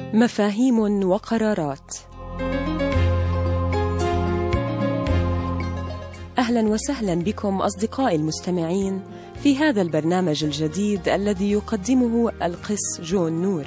مفاهيم وقرارات. أهلا وسهلا بكم أصدقائي المستمعين في هذا البرنامج الجديد الذي يقدمه القس جون نور.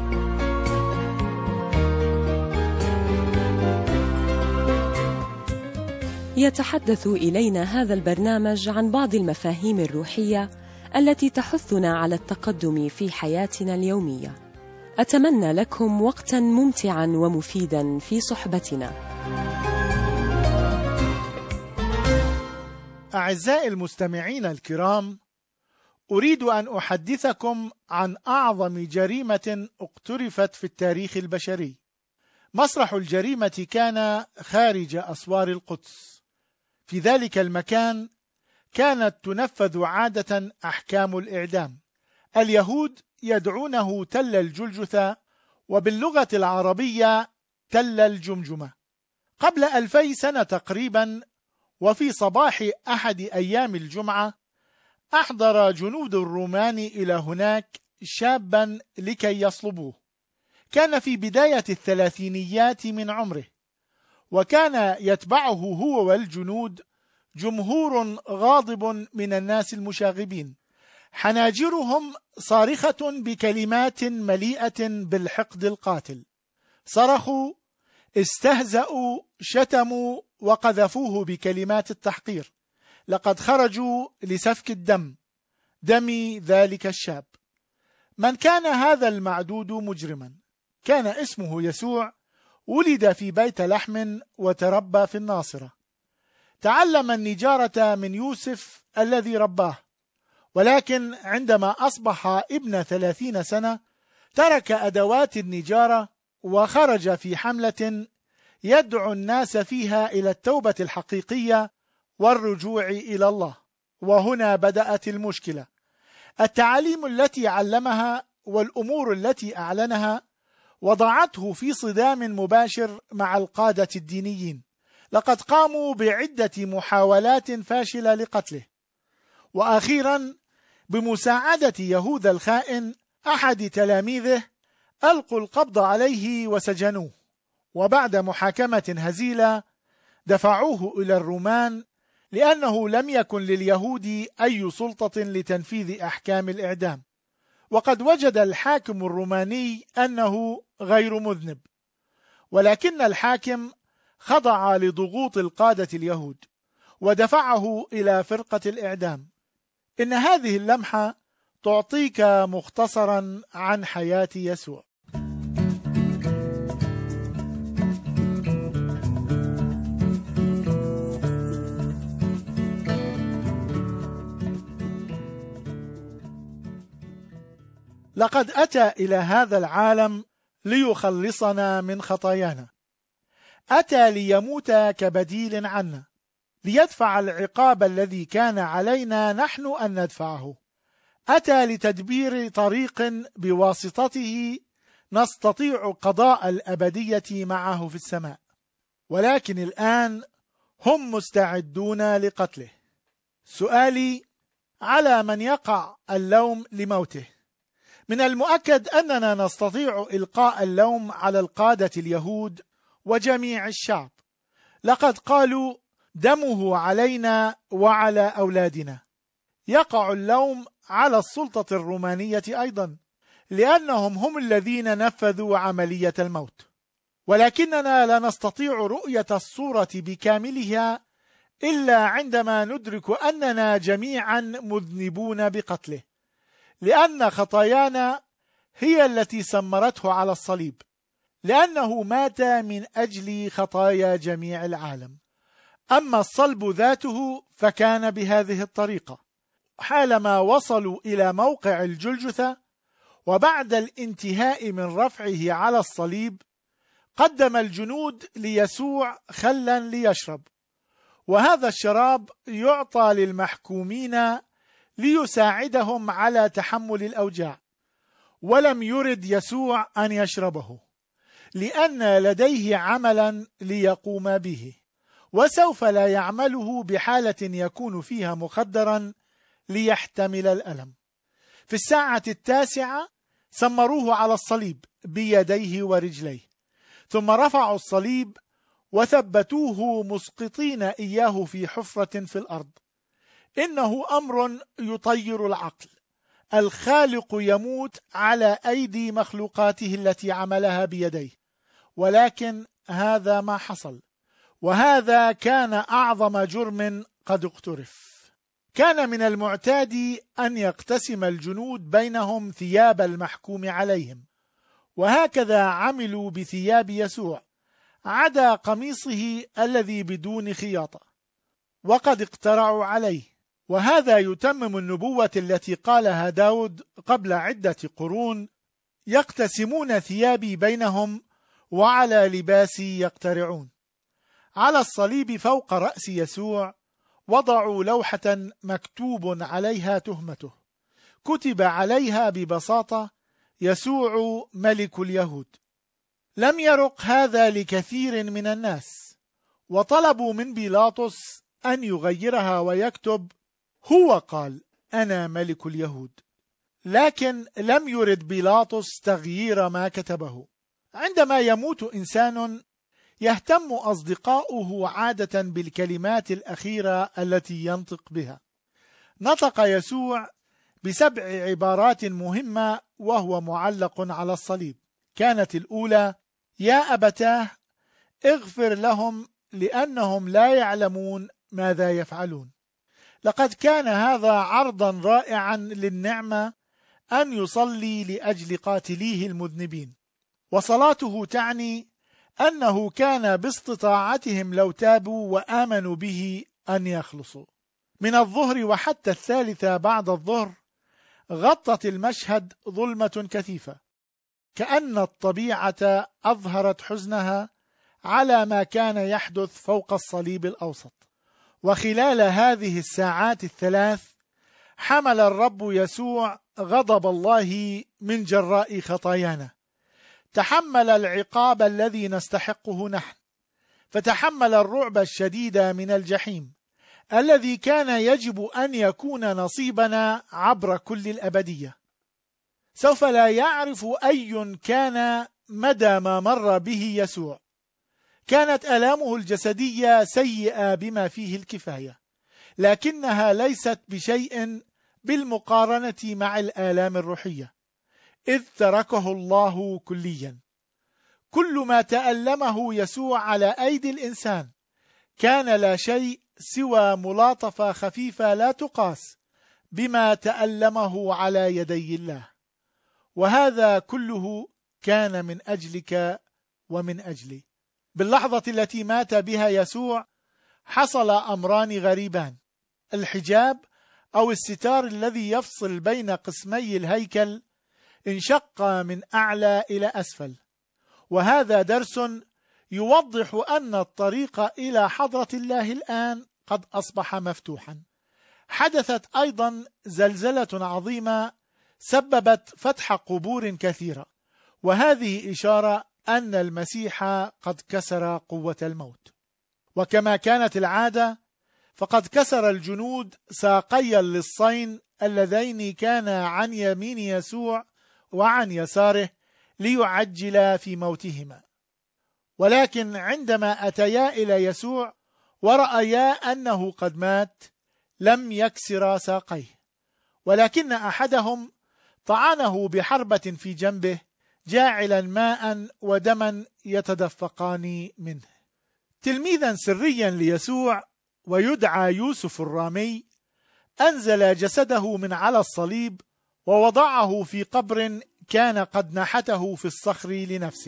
يتحدث إلينا هذا البرنامج عن بعض المفاهيم الروحية التي تحثنا على التقدم في حياتنا اليومية. أتمنى لكم وقتا ممتعا ومفيدا في صحبتنا. أعزائي المستمعين الكرام، أريد أن أحدثكم عن أعظم جريمة اقترفت في التاريخ البشري. مسرح الجريمة كان خارج أسوار القدس. في ذلك المكان كانت تنفذ عادة أحكام الإعدام. اليهود يدعونه تل الجلجثة، وباللغة العربية تل الجمجمة. قبل 2000 سنة تقريبا، وفي صباح أحد أيام الجمعة، أحضر جنود الرومان إلى هناك شابا لكي يصلبوه. كان في بداية الثلاثينيات من عمره، وكان يتبعه هو والجنود جمهور غاضب من الناس المشاغبين، حناجرهم صارخة بكلمات مليئة بالحقد القاتل. صرخوا، استهزأوا، شتموا، وقذفوه بكلمات التحقير. لقد خرجوا لسفك الدم، دم ذلك الشاب. من كان هذا المعدود مجرما؟ كان اسمه يسوع، ولد في بيت لحم وتربى في الناصرة. تعلم النجارة من يوسف الذي رباه، ولكن عندما أصبح ابن 30 سنة ترك أدوات النجارة وخرج في حملة يدعو الناس فيها إلى التوبة الحقيقية والرجوع إلى الله. وهنا بدأت المشكلة. التعاليم التي علمها والأمور التي أعلنها وضعته في صدام مباشر مع القادة الدينيين. لقد قاموا بعدة محاولات فاشلة لقتله، وأخيرا بمساعدة يهوذا الخائن أحد تلاميذه ألقوا القبض عليه وسجنوه، وبعد محاكمة هزيلة دفعوه إلى الرومان، لأنه لم يكن لليهود أي سلطة لتنفيذ أحكام الإعدام. وقد وجد الحاكم الروماني أنه غير مذنب، ولكن الحاكم خضع لضغوط القادة اليهود ودفعه إلى فرقة الإعدام. إن هذه اللمحة تعطيك مختصرا عن حياة يسوع. لقد أتى إلى هذا العالم ليخلصنا من خطايانا. أتى ليموت كبديل عنا، ليدفع العقاب الذي كان علينا نحن أن ندفعه. أتى لتدبير طريق بواسطته نستطيع قضاء الأبدية معه في السماء. ولكن الآن هم مستعدون لقتله. سؤالي: على من يقع اللوم لموته؟ من المؤكد أننا نستطيع إلقاء اللوم على القادة اليهود وجميع الشعب. لقد قالوا: دمه علينا وعلى أولادنا. يقع اللوم على السلطة الرومانية أيضا، لأنهم هم الذين نفذوا عملية الموت. ولكننا لا نستطيع رؤية الصورة بكاملها إلا عندما ندرك أننا جميعا مذنبون بقتله، لأن خطايانا هي التي سمرته على الصليب، لأنه مات من أجل خطايا جميع العالم. أما الصلب ذاته فكان بهذه الطريقة: حالما وصلوا إلى موقع الجلجثة وبعد الانتهاء من رفعه على الصليب، قدم الجنود ليسوع خلا ليشرب، وهذا الشراب يعطى للمحكومين ليساعدهم على تحمل الأوجاع. ولم يرد يسوع أن يشربه، لأن لديه عملا ليقوم به، وسوف لا يعمله بحالة يكون فيها مخدرا ليحتمل الألم. في الساعة 9 سمروه على الصليب بيديه ورجليه، ثم رفعوا الصليب وثبتوه مسقطين إياه في حفرة في الأرض. إنه أمر يطير العقل، الخالق يموت على أيدي مخلوقاته التي عملها بيديه، ولكن هذا ما حصل، وهذا كان أعظم جرم قد اقترف. كان من المعتاد أن يقتسم الجنود بينهم ثياب المحكوم عليهم، وهكذا عملوا بثياب يسوع عدا قميصه الذي بدون خياطة، وقد اقترعوا عليه. وهذا يتمم النبوة التي قالها داود قبل عدة قرون: يقتسمون ثيابي بينهم وعلى لباسي يقترعون. على الصليب فوق رأس يسوع وضعوا لوحة مكتوب عليها تهمته، كتب عليها ببساطة: يسوع ملك اليهود. لم يرق هذا لكثير من الناس، وطلبوا من بيلاطس أن يغيرها ويكتب: هو قال أنا ملك اليهود. لكن لم يرد بيلاطس تغيير ما كتبه. عندما يموت إنسان يهتم أصدقاؤه عادة بالكلمات الأخيرة التي ينطق بها. نطق يسوع ب7 عبارات مهمة وهو معلق على الصليب. كانت الأولى: يا أبتاه اغفر لهم لأنهم لا يعلمون ماذا يفعلون. لقد كان هذا عرضا رائعا للنعمة أن يصلي لأجل قاتليه المذنبين، وصلاته تعني أنه كان باستطاعتهم لو تابوا وآمنوا به أن يخلصوا. من الظهر وحتى 3 بعد الظهر غطت المشهد ظلمة كثيفة، كأن الطبيعة أظهرت حزنها على ما كان يحدث فوق الصليب الأوسط. وخلال هذه الساعات 3 حمل الرب يسوع غضب الله من جراء خطايانا، تحمل العقاب الذي نستحقه نحن، فتحمل الرعب الشديد من الجحيم الذي كان يجب أن يكون نصيبنا عبر كل الأبدية. سوف لا يعرف أي كان مدى ما مر به يسوع. كانت آلامه الجسدية سيئة بما فيه الكفاية، لكنها ليست بشيء بالمقارنة مع الآلام الروحية، إذ تركه الله كليا. كل ما تألمه يسوع على أيدي الإنسان كان لا شيء سوى ملاطفة خفيفة لا تقاس بما تألمه على يدي الله، وهذا كله كان من أجلك ومن أجلي. باللحظة التي مات بها يسوع حصل أمران غريبان: الحجاب أو الستار الذي يفصل بين قسمي الهيكل انشق من أعلى إلى أسفل، وهذا درس يوضح أن الطريق إلى حضرة الله الآن قد أصبح مفتوحا. حدثت أيضا زلزلة عظيمة سببت فتح قبور كثيرة، وهذه إشارة أن المسيح قد كسر قوة الموت. وكما كانت العادة فقد كسر الجنود ساقي اللصين اللذين كانا عن يمين يسوع وعن يساره ليعجل في موتهما. ولكن عندما أتيا إلى يسوع ورأيا أنه قد مات لم يكسر ساقيه، ولكن أحدهم طعنه بحربة في جنبه جاعلا ماء ودما يتدفقان منه. تلميذا سريا ليسوع ويدعى يوسف الرامي أنزل جسده من على الصليب ووضعه في قبر كان قد نحته في الصخر لنفسه.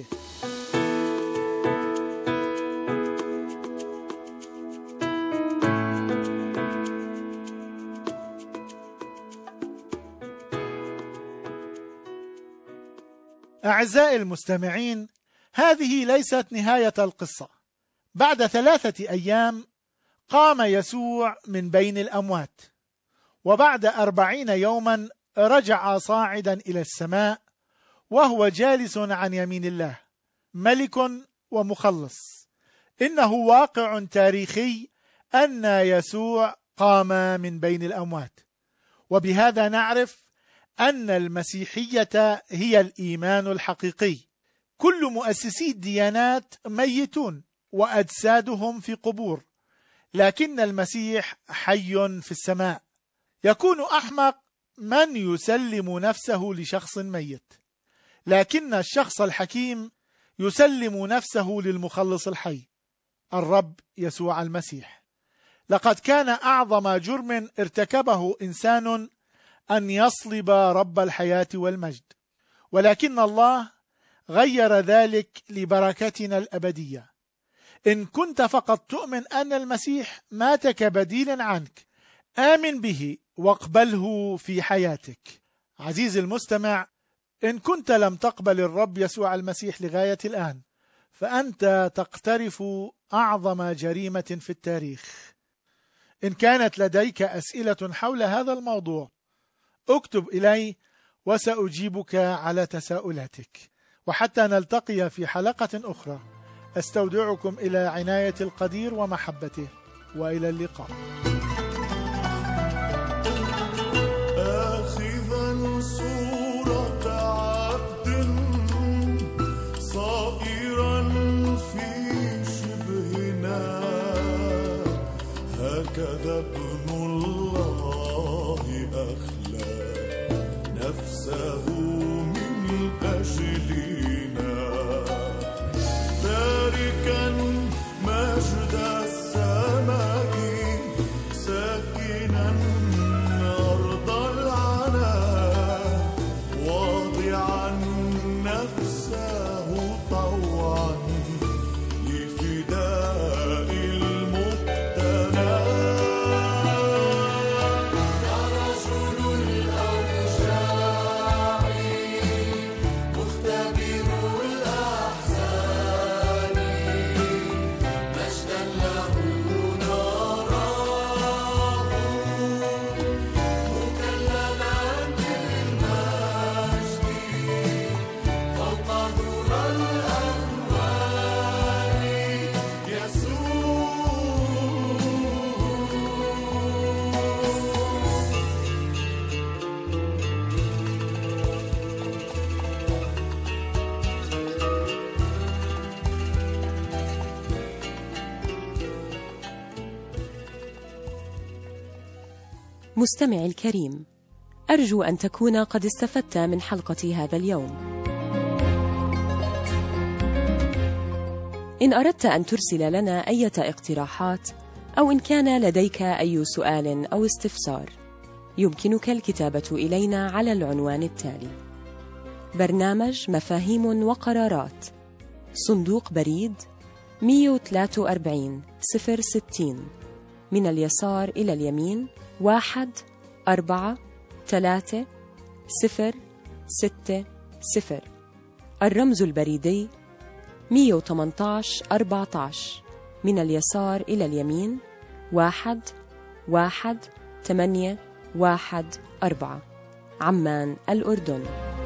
أعزائي المستمعين، هذه ليست نهاية القصة. بعد 3 أيام قام يسوع من بين الأموات، وبعد 40 يوما رجع صاعدا إلى السماء وهو جالس عن يمين الله، ملك ومخلص. إنه واقع تاريخي أن يسوع قام من بين الأموات، وبهذا نعرف أن المسيحية هي الإيمان الحقيقي كل مؤسسي الديانات ميتون وأجسادهم في قبور، لكن المسيح حي في السماء. يكون أحمق من يسلم نفسه لشخص ميت، لكن الشخص الحكيم يسلم نفسه للمخلص الحي الرب يسوع المسيح. لقد كان أعظم جرم ارتكبه إنسان أن يصلب رب الحياة والمجد، ولكن الله غير ذلك لبركتنا الأبدية. إن كنت فقط تؤمن أن المسيح مات كبديل عنك، آمن به واقبله في حياتك. عزيزي المستمع، إن كنت لم تقبل الرب يسوع المسيح لغاية الآن، فأنت تقترف أعظم جريمة في التاريخ. إن كانت لديك أسئلة حول هذا الموضوع، اكتب إلي وسأجيبك على تساؤلاتك. وحتى نلتقي في حلقة أخرى، أستودعكم إلى عناية القدير ومحبته، وإلى اللقاء. آخذا صورة عبد صائرا في شبهنا، هكذا ابن الله أخلى نفسه من أجلنا، تاركا مجد السماء ساكنا أرض العناء، واضعا نفسه طوعا لفداء المقتنى. يا رجل الأوجاع مختبر الأحزان، مجدا له نراه مكللا بالمجد فوق ذرى الأكوان يسوع. مستمعي الكريم، أرجو أن تكون قد استفدت من حلقة هذا اليوم. إن أردت أن ترسل لنا أي اقتراحات، أو إن كان لديك أي سؤال أو استفسار، يمكنك الكتابة إلينا على العنوان التالي: برنامج مفاهيم وقرارات، صندوق بريد 143-060، من اليسار إلى اليمين 1436060. الرمز البريدي 118-14، من اليسار إلى اليمين 11814، عمان الأردن.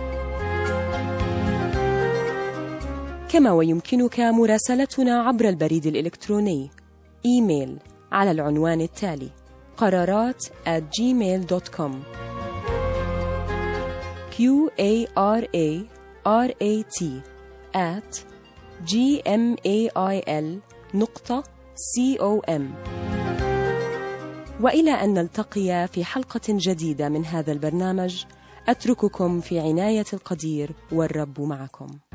كما ويمكنك مراسلتنا عبر البريد الإلكتروني إيميل على العنوان التالي: قرارات@gmail.com. QARARAT@gmail.com. وإلى أن نلتقي في حلقة جديدة من هذا البرنامج، أترككم في عناية القدير، والرب معكم.